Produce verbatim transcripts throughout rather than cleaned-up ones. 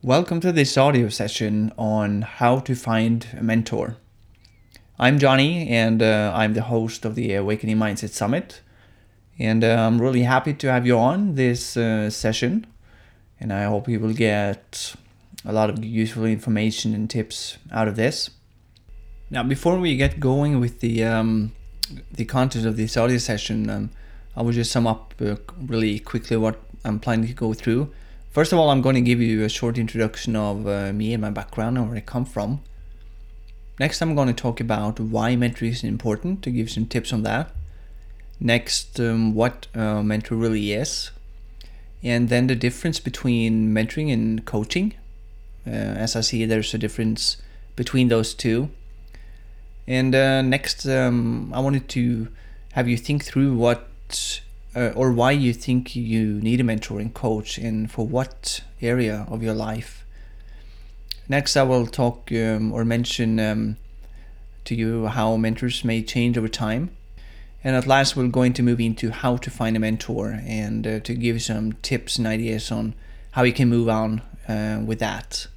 Welcome to this audio session on how to find a mentor. I'm Johnny, and uh, I'm the host of the Awakening Mindset Summit. And uh, I'm really happy to have you on this uh, session. And I hope you will get a lot of useful information and tips out of this. Now, before we get going with the um, the content of this audio session, um, I will just sum up uh, really quickly what I'm planning to go through. First of all, I'm going to give you a short introduction of uh, me and my background and where I come from. Next, I'm going to talk about why mentoring is important, to give some tips on that. Next, um, what a mentor really is. And then the difference between mentoring and coaching. Uh, as I see, there's a difference between those two. And uh, next, um, I wanted to have you think through what Uh, or why you think you need a mentor and coach, and for what area of your life. Next, I will talk um, or mention um, to you how mentors may change over time. And at last, we're going to move into how to find a mentor and uh, to give some tips and ideas on how you can move on uh, with that.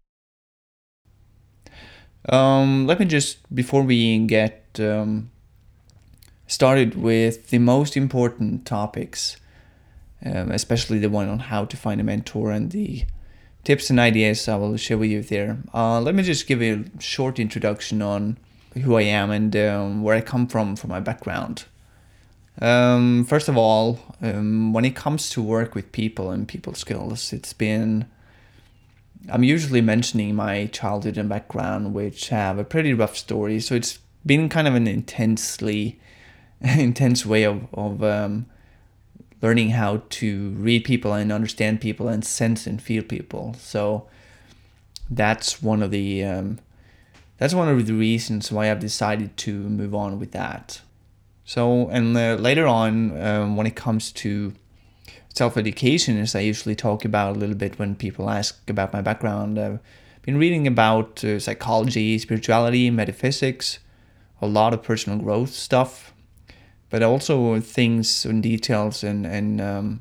Um, let me just, before we get um, started with the most important topics, um, especially the one on how to find a mentor and the tips and ideas I will share with you there. Uh, let me just give you a short introduction on who I am and um, where I come from, from my background. Um, first of all, um, when it comes to work with people and people skills, it's been, I'm usually mentioning my childhood and background, which have a pretty rough story. So it's been kind of an intensely intense way of, of um, learning how to read people and understand people and sense and feel people. So that's one of the um, that's one of the reasons why I've decided to move on with that. So and uh, later on, um, when it comes to self-education, as I usually talk about a little bit when people ask about my background, I've been reading about uh, psychology, spirituality, metaphysics, a lot of personal growth stuff, but also things and details and, and um,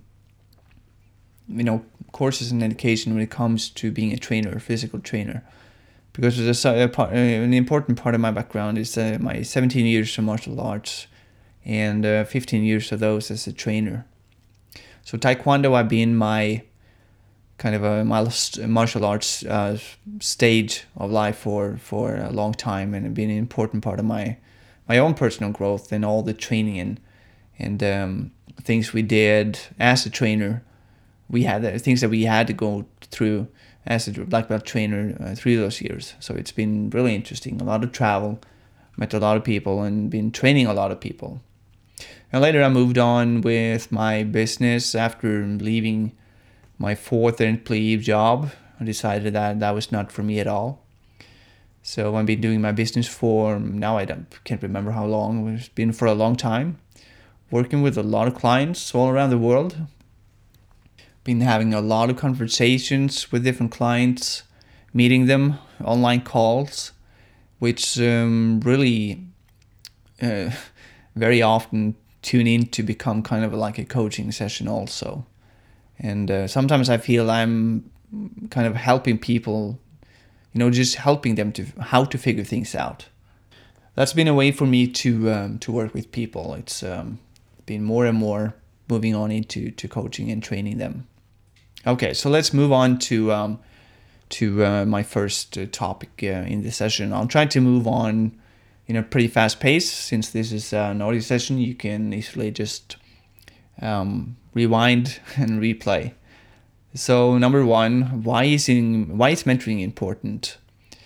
you know, courses and education when it comes to being a trainer, a physical trainer. Because there's a, a part, an important part of my background is uh, my seventeen years of martial arts and uh, fifteen years of those as a trainer. So Taekwondo, I've been my kind of a my martial arts uh, stage of life for, for a long time, and it's been an important part of my my own personal growth and all the training and and um, things we did as a trainer. We had uh, things that we had to go through as a black belt trainer uh, through those years. So it's been really interesting. A lot of travel, met a lot of people, and been training a lot of people. And later I moved on with my business after leaving my fourth employee job. I decided that that was not for me at all. So I've been doing my business for, now I don't, can't remember how long, it's been for a long time. Working with a lot of clients all around the world. Been having a lot of conversations with different clients, meeting them, online calls, which um, really uh, very often tune in to become kind of like a coaching session also. And uh, sometimes I feel I'm kind of helping people, you know, just helping them to how to figure things out. That's been a way for me to um, to work with people. It's um, been more and more moving on into to coaching and training them. Okay, so let's move on to um, to uh, my first uh, topic uh, in this session. I'll try to move on in a pretty fast pace. Since this is uh, an audio session, you can easily just um, rewind and replay. So number one, why is in, why is mentoring important?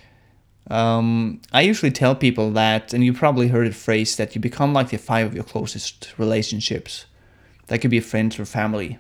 Um, I usually tell people that, and you probably heard the phrase, that you become like the five of your closest relationships. That could be friends or family.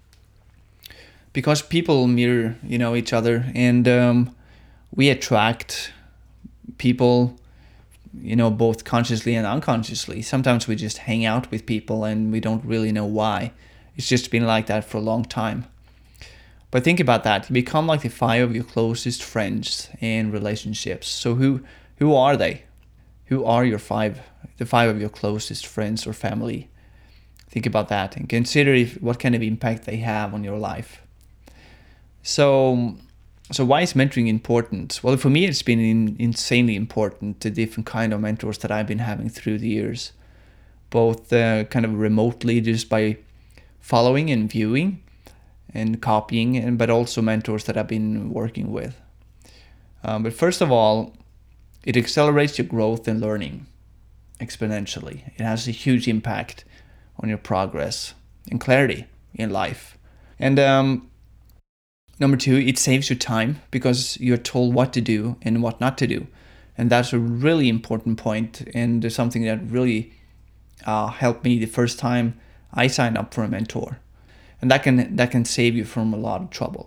Because people mirror, you know, each other, and um, we attract people, you know, both consciously and unconsciously. Sometimes we just hang out with people and we don't really know why. It's just been like that for a long time. But think about that. You become like the five of your closest friends and relationships. So who who are they? Who are your five, the five of your closest friends or family? Think about that and consider if, what kind of impact they have on your life. So so why is mentoring important? Well, for me, it's been in, insanely important, the different kind of mentors that I've been having through the years, both uh, kind of remotely just by following and viewing and copying, and but also mentors that I've been working with. Um, but first of all, it accelerates your growth and learning exponentially. It has a huge impact on your progress and clarity in life. And um, number two, it saves you time because you're told what to do and what not to do. And that's a really important point, and something that really uh, helped me the first time I signed up for a mentor. And that can that can save you from a lot of trouble.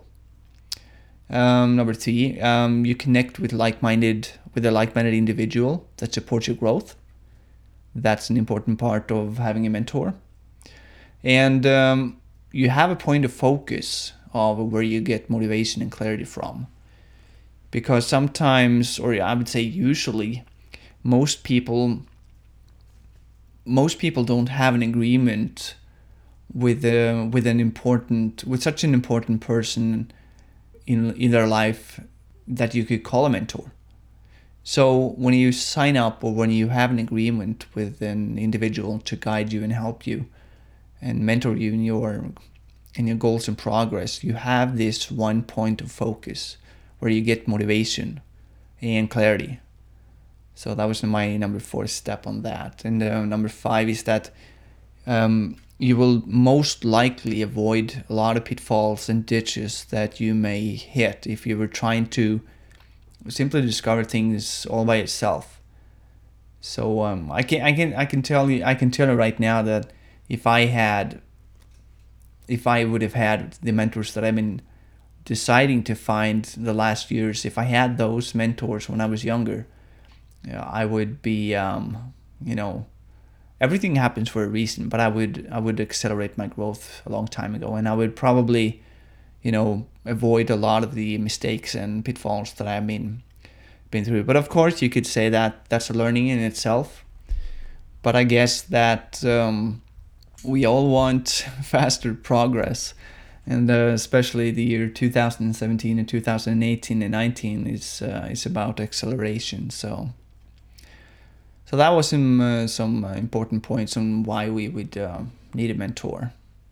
Um, number three, um, you connect with like-minded with a like-minded individual that supports your growth. That's an important part of having a mentor. And um, you have a point of focus of where you get motivation and clarity from. Because sometimes, or I would say usually, most people most people don't have an agreement with uh, with an important with such an important person in in their life that you could call a mentor. So when you sign up, or when you have an agreement with an individual to guide you and help you and mentor you in your in your goals and progress, you have this one point of focus where you get motivation and clarity. So that was my number four step on that. And uh, number five is that um, you will most likely avoid a lot of pitfalls and ditches that you may hit if you were trying to simply discover things all by yourself. So um, I can I can I can tell you I can tell you right now that if I had if I would have had the mentors that I've been deciding to find the last years, if I had those mentors when I was younger, you know, I would be um, you know everything happens for a reason, but I would I would accelerate my growth a long time ago, and I would probably you know avoid a lot of the mistakes and pitfalls that I've been been through. But of course, you could say that that's a learning in itself. But I guess that um, we all want faster progress, and uh, especially the year two thousand seventeen and two thousand eighteen and nineteen is uh, is about acceleration. So, so that was some uh, some uh, important points on why we would uh, need a mentor.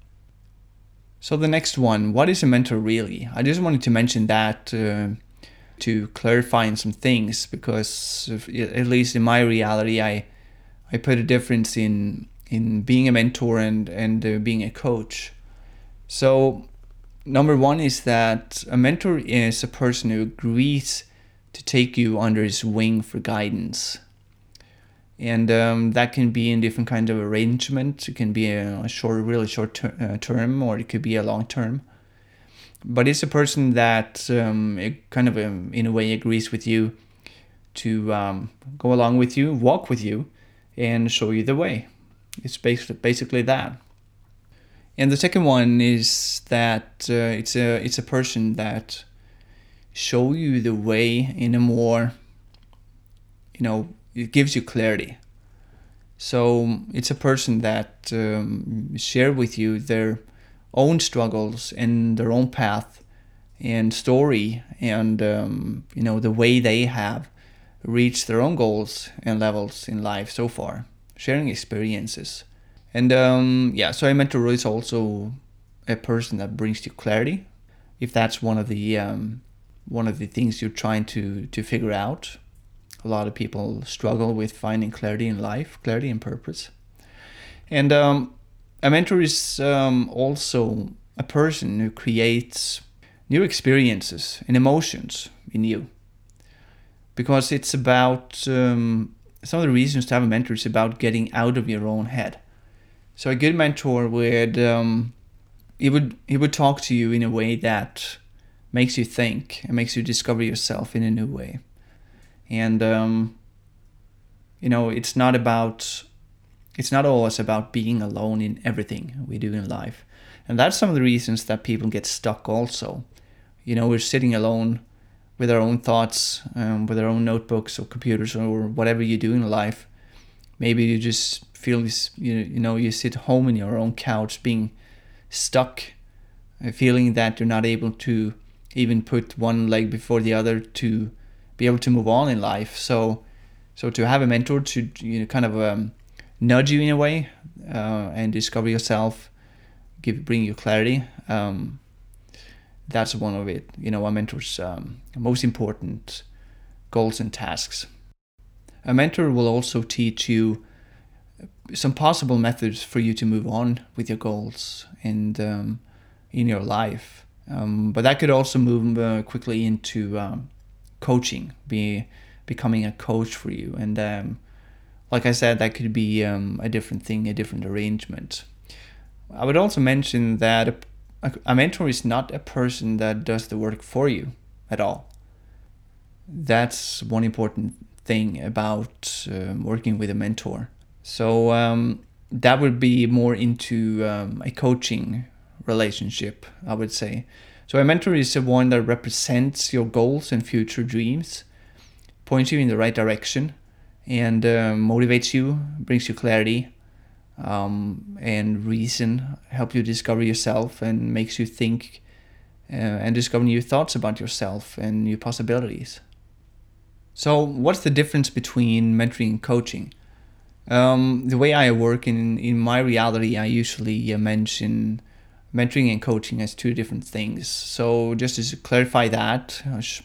So the next one, what is a mentor really? I just wanted to mention that uh, to clarify some things, because if, at least in my reality, I I put a difference in in being a mentor and and uh, being a coach. So number one is that a mentor is a person who agrees to take you under his wing for guidance. And um, that can be in different kinds of arrangement. It can be a, a short, really short ter- uh, term, or it could be a long term. But it's a person that um, it kind of um, in a way agrees with you to um, go along with you, walk with you, and show you the way. It's basically basically that. And the second one is that uh, it's a it's a person that show you the way in a more, you know, it gives you clarity. So it's a person that um, share with you their own struggles and their own path and story, and um, you know the way they have reached their own goals and levels in life so far, sharing experiences. And um, yeah, so a mentor is also a person that brings you clarity, if that's one of the um, one of the things you're trying to to figure out. A lot of people struggle with finding clarity in life, clarity and purpose. And um, a mentor is um, also a person who creates new experiences and emotions in you. Because it's about, um, some of the reasons to have a mentor is about getting out of your own head. So a good mentor would, um, he would, he would talk to you in a way that makes you think and makes you discover yourself in a new way. And, um, you know, it's not about, it's not always about being alone in everything we do in life. And that's some of the reasons that people get stuck also. You know, we're sitting alone with our own thoughts, um, with our own notebooks or computers or whatever you do in life. Maybe you just feel this, you, you know, you sit home in your own couch being stuck, uh, feeling that you're not able to even put one leg before the other to be able to move on in life. So, so to have a mentor to, you know, kind of um, nudge you in a way uh, and discover yourself, give bring you clarity. Um, that's one of it. You know, a mentor's um, most important goals and tasks. A mentor will also teach you some possible methods for you to move on with your goals and um, in your life. Um, but that could also move uh, quickly into um, coaching, be becoming a coach for you. And um, like I said, that could be um, a different thing, a different arrangement. I would also mention that a, a mentor is not a person that does the work for you at all. That's one important thing about um, working with a mentor. So um, that would be more into um, a coaching relationship, I would say. So a mentor is the one that represents your goals and future dreams, points you in the right direction, and uh, motivates you, brings you clarity um, and reason, help you discover yourself, and makes you think uh, and discover new thoughts about yourself and new possibilities. So what's the difference between mentoring and coaching? Um, the way I work in, in my reality, I usually uh, mention mentoring and coaching as two different things. So just to clarify that,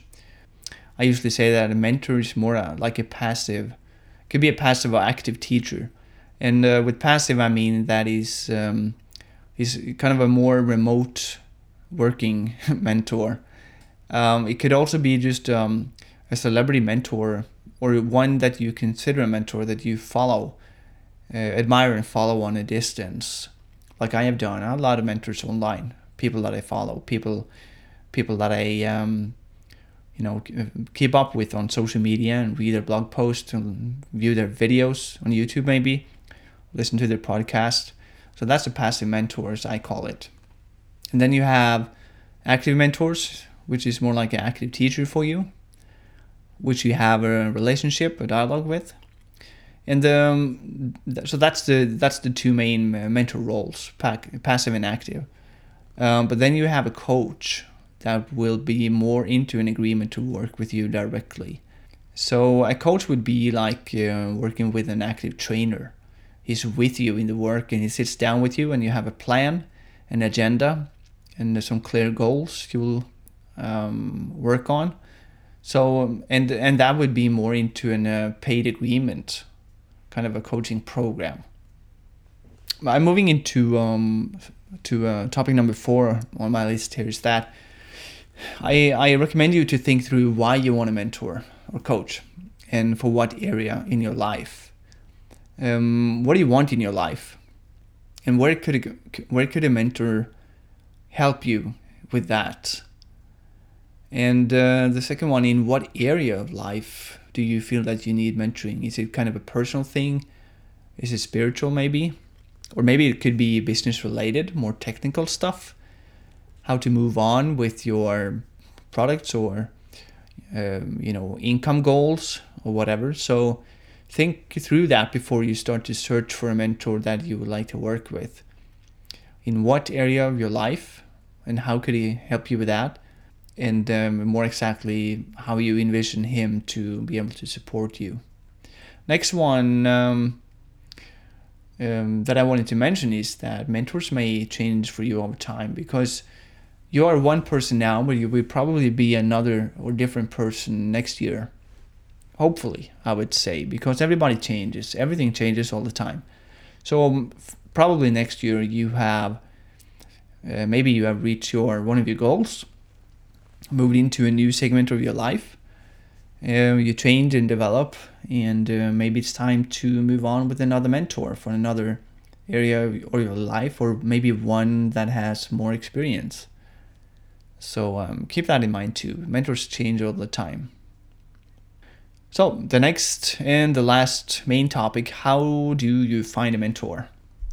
I usually say that a mentor is more uh, like a passive, could be a passive or active teacher. And uh, with passive, I mean that is um, is kind of a more remote working mentor. Um, it could also be just um, a celebrity mentor, or one that you consider a mentor that you follow, uh, admire and follow on a distance, like I have done. I have a lot of mentors online, people that I follow, people, people that I, um, you know, keep up with on social media and read their blog posts and view their videos on YouTube, maybe listen to their podcast. So that's the passive mentors, I call it. And then you have active mentors, which is more like an active teacher for you, which you have a relationship, a dialogue with. And um, so that's the that's the two main mentor roles, passive and active. Um, but then you have a coach that will be more into an agreement to work with you directly. So a coach would be like uh, working with an active trainer. He's with you in the work, and he sits down with you, and you have a plan, an agenda, and some clear goals you will um, work on. So, and and that would be more into a uh, paid agreement, kind of a coaching program. I'm moving into um, to uh, topic number four on my list here is that I, I recommend you to think through why you want a mentor or coach, and for what area in your life. Um, what do you want in your life, and where could a, where could a mentor help you with that? And uh, the second one, in what area of life do you feel that you need mentoring? Is it kind of a personal thing? Is it spiritual maybe? Or maybe it could be business related, more technical stuff. How to move on with your products, or um, you know, income goals or whatever. So think through that before you start to search for a mentor that you would like to work with. In what area of your life, and how could he help you with that? And um, more exactly, how you envision him to be able to support you. Next one um, um, that I wanted to mention is that mentors may change for you over time, because you are one person now, but you will probably be another or different person next year. Hopefully, I would say, because everybody changes. Everything changes all the time. So um, probably next year you have, uh, maybe you have reached your one of your goals, moved into a new segment of your life, uh, you change and develop, and uh, maybe it's time to move on with another mentor for another area of your life, or maybe one that has more experience. So um, keep that in mind too. Mentors change all the time. So the next and the last main topic, how do you find a mentor?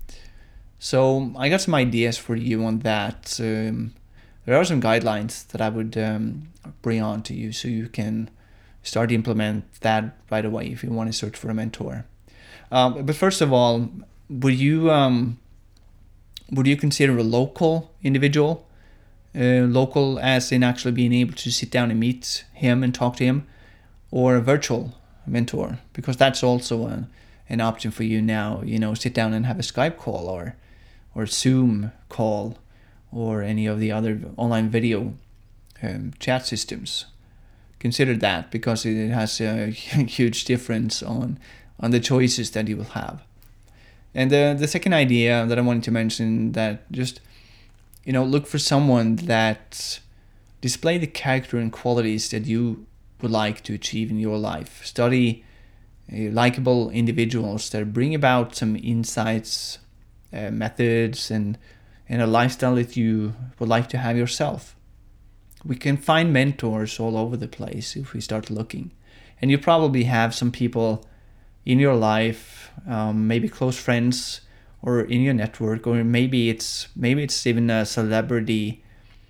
So I got some ideas for you on that. Um, There are some guidelines that I would um, bring on to you, so you can start to implement that right away if you want to search for a mentor. Um, but first of all, would you um, would you consider a local individual uh, local as in actually being able to sit down and meet him and talk to him, or a virtual mentor, because that's also a, an option for you now. You know, sit down and have a Skype call or or Zoom call or any of the other online video um, chat systems. Consider that, because it has a huge difference on on the choices that you will have. And the the second idea that I wanted to mention, that just, you know, look for someone that display the character and qualities that you would like to achieve in your life. Study uh, likable individuals that bring about some insights, uh, methods, and and a lifestyle that you would like to have yourself. We can find mentors all over the place if we start looking. And you probably have some people in your life, um, maybe close friends, or in your network, or maybe it's maybe it's even a celebrity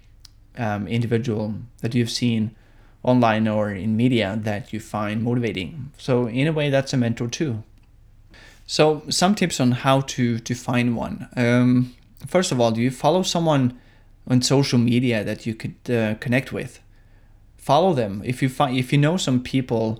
um, individual that you've seen online or in media that you find motivating. So in a way, that's a mentor too. So some tips on how to to find one. Um, first of all, do you follow someone on social media that you could uh, connect with? Follow them. If you find if you know some people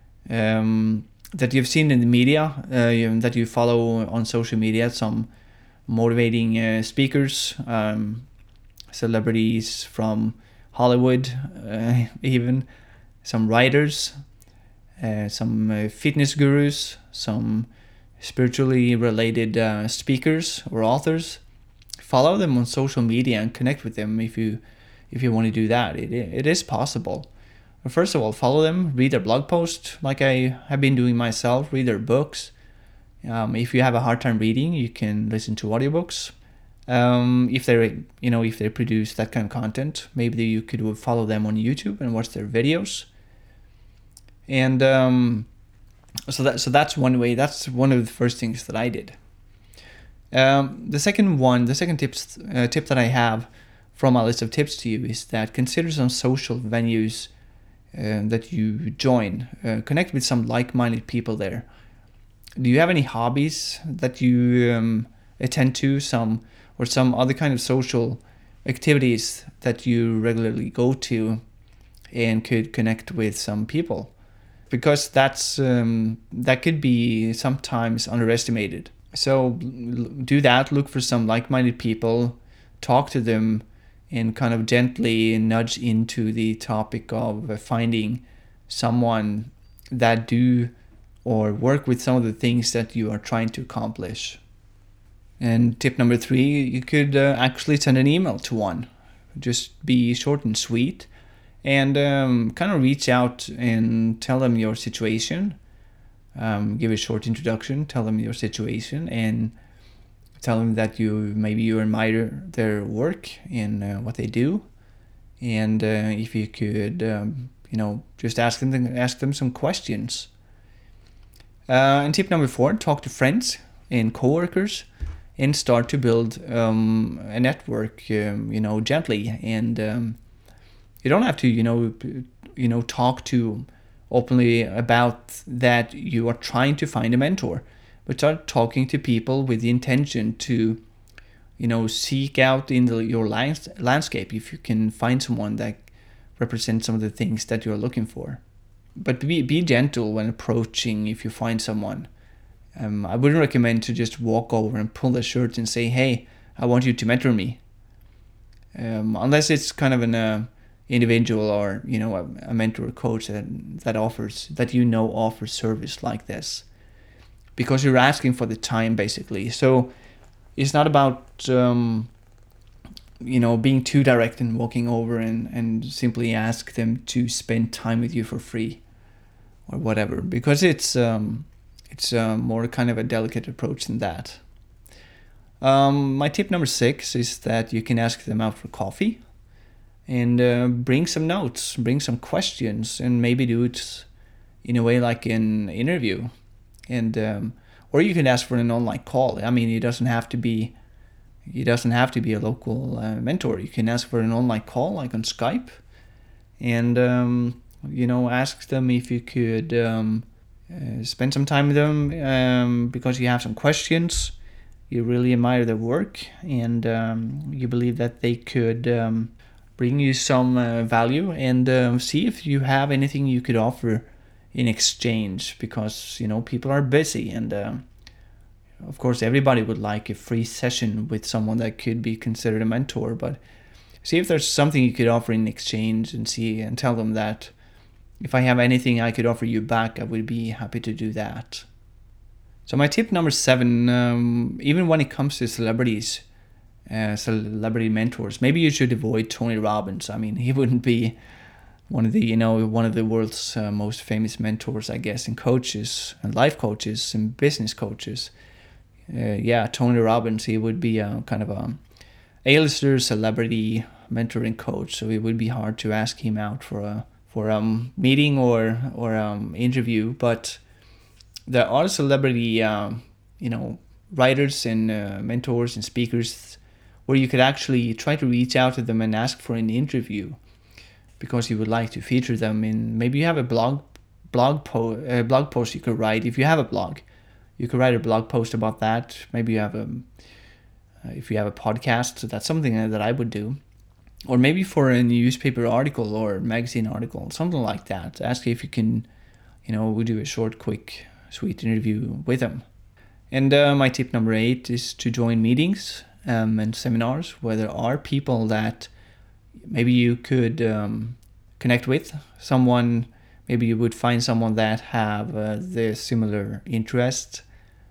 um, that you've seen in the media, uh, that you follow on social media, some motivating uh, speakers, um, celebrities from Hollywood, uh, even some writers, uh, some uh, fitness gurus, some spiritually related uh, speakers or authors. Follow them on social media and connect with them if you if you want to do that. It it is possible. First of all, follow them, read their blog posts like I have been doing myself, read their books. Um, if you have a hard time reading, you can listen to audiobooks. Um, if they you know if they produce that kind of content, maybe you could follow them on YouTube and watch their videos. And um, so that so that's one way. That's one of the first things that I did. Um, the second one, the second tips uh, tip that I have from my list of tips to you is that consider some social venues uh, that you join. Uh, connect with some like-minded people there. Do you have any hobbies that you um, attend to, some or some other kind of social activities that you regularly go to and could connect with some people? Because that's um, that could be sometimes underestimated. So do that, look for some like-minded people, talk to them, and kind of gently nudge into the topic of finding someone that do or work with some of the things that you are trying to accomplish. And tip number three, you could uh, actually send an email to one. Just be short and sweet, and um, kind of reach out and tell them your situation. Um, give a short introduction, tell them your situation, and tell them that you maybe you admire their work and uh, what they do, and uh, if you could, um, you know, just ask them ask them some questions. Uh, and tip number four: talk to friends and coworkers, and start to build um, a network. Um, you know, gently, and um, you don't have to, you know, you know, talk to. openly about that you are trying to find a mentor, but start talking to people with the intention to, you know, seek out in the, your lands, landscape if you can find someone that represents some of the things that you're looking for. But be be gentle when approaching if you find someone. Um, I wouldn't recommend to just walk over and pull their shirt and say, "Hey, I want you to mentor me," um, unless it's kind of an uh, individual or, you know, a, a mentor or coach that that offers that you know offers service like this, because you're asking for the time basically. So it's not about um, you know, being too direct and walking over and and simply ask them to spend time with you for free or whatever, because it's um, it's uh, more kind of a delicate approach than that. Um, my tip number six is that you can ask them out for coffee. And uh, bring some notes, bring some questions, and maybe do it in a way like an interview. And um, or you can ask for an online call. I mean, it doesn't have to be, it doesn't have to be a local uh, mentor. You can ask for an online call, like on Skype, and um, you know, ask them if you could um, uh, spend some time with them um, because you have some questions. You really admire their work, and um, you believe that they could. Um, bring you some uh, value, and um, see if you have anything you could offer in exchange, because you know people are busy, and um, of course everybody would like a free session with someone that could be considered a mentor, but see if there's something you could offer in exchange, and see and tell them that if I have anything I could offer you back, I would be happy to do that. So my tip number seven, um, even when it comes to celebrities, uh, celebrity mentors, maybe you should avoid Tony Robbins. I mean, he wouldn't be one of the, you know, one of the world's uh, most famous mentors, I guess, and coaches, and life coaches, and business coaches. Uh, yeah, Tony Robbins, he would be a kind of a A-lister celebrity mentoring coach, so it would be hard to ask him out for a for a um, meeting or or um interview. But there are celebrity, um, you know, writers and uh, mentors and speakers where you could actually try to reach out to them and ask for an interview, because you would like to feature them in. Maybe you have a blog blog po- uh, blog post you could write. If you have a blog, you could write a blog post about that. Maybe you have a uh, if you have a podcast, so that's something that I would do. Or maybe for a newspaper article or magazine article, something like that. Ask if you can, you know, we do a short, quick, sweet interview with them. And uh, my tip number eight is to join meetings um, and seminars where there are people that maybe you could um, connect with. Someone, maybe you would find someone that have uh, the similar interest,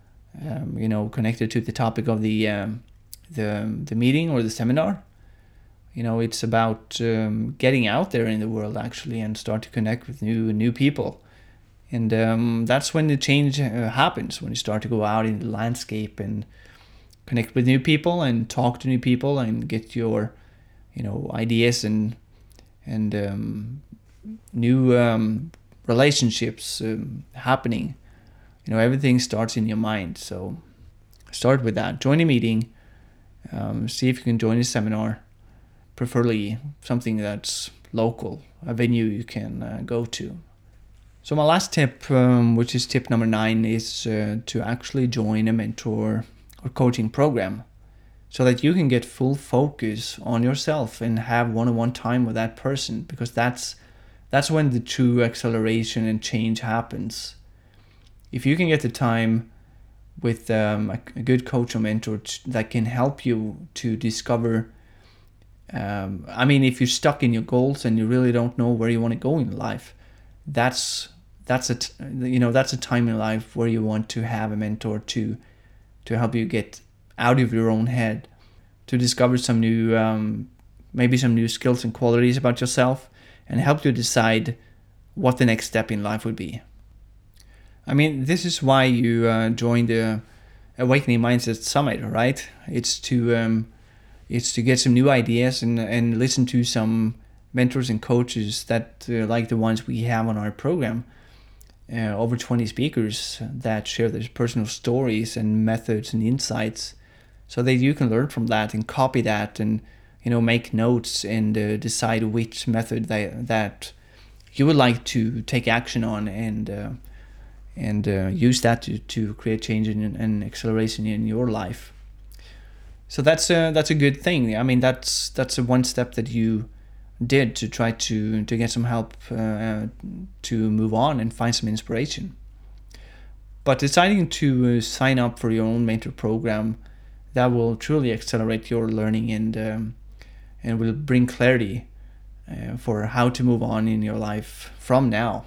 um, you know, connected to the topic of the um, the the meeting or the seminar. You know, it's about um, getting out there in the world actually and start to connect with new new people. And um, that's when the change uh, happens, when you start to go out in the landscape and connect with new people and talk to new people and get your, you know, ideas and and um, new um, relationships um, happening. You know, everything starts in your mind. So start with that. Join a meeting. Um, see if you can join a seminar. Preferably something that's local, a venue you can uh, go to. So my last tip, um, which is tip number nine, is uh, to actually join a mentor or coaching program, so that you can get full focus on yourself and have one-on-one time with that person, because that's that's when the true acceleration and change happens. If you can get the time with um, a, a good coach or mentor t- that can help you to discover, um, I mean, if you're stuck in your goals and you really don't know where you want to go in life, that's that's a t- you know that's a time in life where you want to have a mentor to to help you get out of your own head, to discover some new um, maybe some new skills and qualities about yourself, and help you decide what the next step in life would be. I mean, this is why you uh, joined the Awakening Mindset Summit, right? It's to um, it's to get some new ideas and and listen to some mentors and coaches that uh, like the ones we have on our program. Uh, over twenty speakers that share their personal stories and methods and insights, so that you can learn from that and copy that, and you know make notes and uh, decide which method that that you would like to take action on, and uh, and uh, use that to, to create change and, and acceleration in your life. So that's a, that's a good thing. I mean, that's that's a one step that you did to try to to get some help uh, to move on and find some inspiration. But deciding to uh, sign up for your own mentor program, that will truly accelerate your learning, and um, and will bring clarity uh, for how to move on in your life from now.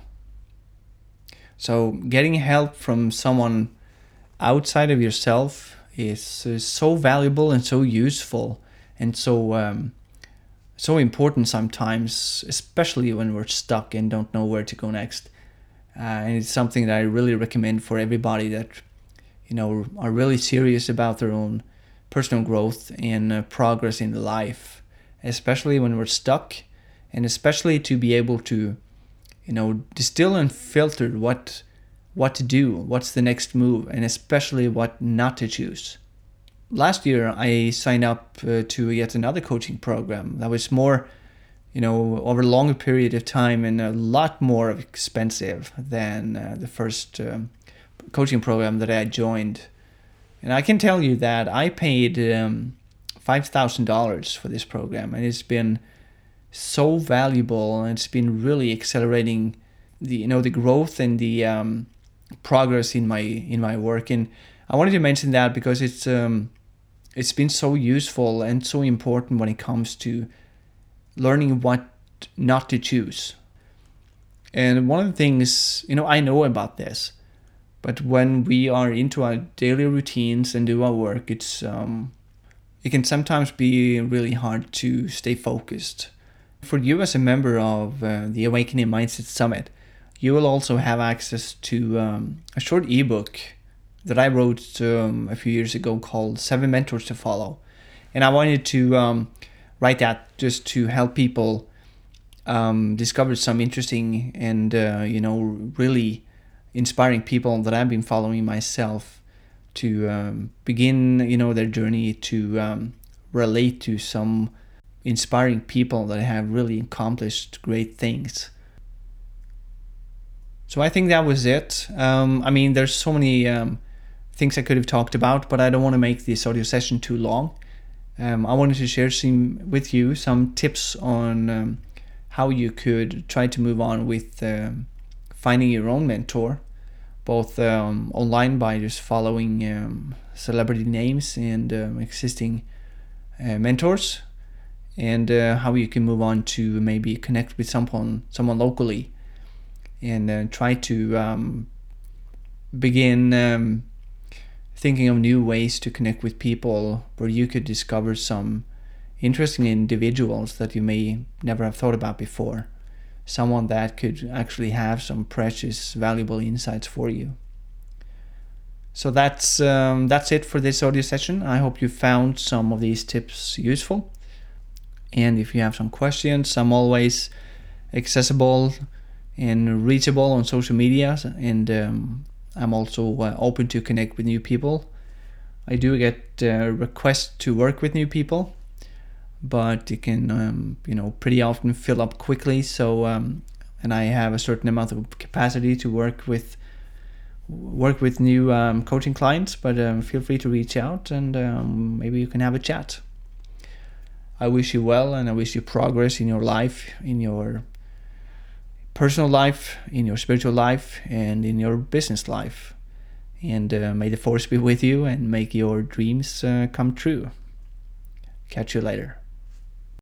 So getting help from someone outside of yourself is, is so valuable and so useful and so um, so important sometimes, especially when we're stuck and don't know where to go next. Uh, and it's something that I really recommend for everybody that, you know, are really serious about their own personal growth and uh, progress in life, especially when we're stuck, and especially to be able to, you know, distill and filter what what to do, what's the next move, and especially what not to choose. Last year, I signed up uh, to yet another coaching program that was more, you know, over a longer period of time and a lot more expensive than uh, the first um, coaching program that I joined. And I can tell you that I paid um, five thousand dollars for this program, and it's been so valuable, and it's been really accelerating the you know the growth and the um, progress in my in my work. And I wanted to mention that because it's um, it's been so useful and so important when it comes to learning what not to choose. And one of the things, you know, I know about this, but when we are into our daily routines and do our work, it's um, it can sometimes be really hard to stay focused. For you as a member of uh, the Awakening Mindset Summit, you will also have access to um, a short ebook that I wrote um, a few years ago called Seven Mentors to Follow. And I wanted to um, write that just to help people um, discover some interesting and, uh, you know, really inspiring people that I've been following myself to um, begin, you know, their journey to um, relate to some inspiring people that have really accomplished great things. So I think that was it. Um, I mean, there's so many um, things I could have talked about, but I don't want to make this audio session too long. Um, I wanted to share some with you some tips on um, how you could try to move on with um, finding your own mentor, both um, online by just following um, celebrity names and um, existing uh, mentors, and uh, how you can move on to maybe connect with someone someone locally and uh, try to um, begin um, thinking of new ways to connect with people where you could discover some interesting individuals that you may never have thought about before. Someone that could actually have some precious, valuable insights for you. So that's um, that's it for this audio session. I hope you found some of these tips useful. And if you have some questions, I'm always accessible and reachable on social media, and um, I'm also uh, open to connect with new people. I do get uh, requests to work with new people, but it can, um, you know, pretty often fill up quickly. So, um, and I have a certain amount of capacity to work with work with new um, coaching clients. But um, feel free to reach out, and um, maybe you can have a chat. I wish you well, and I wish you progress in your life, in your personal life, in your spiritual life, and in your business life. And uh, may the force be with you and make your dreams uh, come true. Catch you later.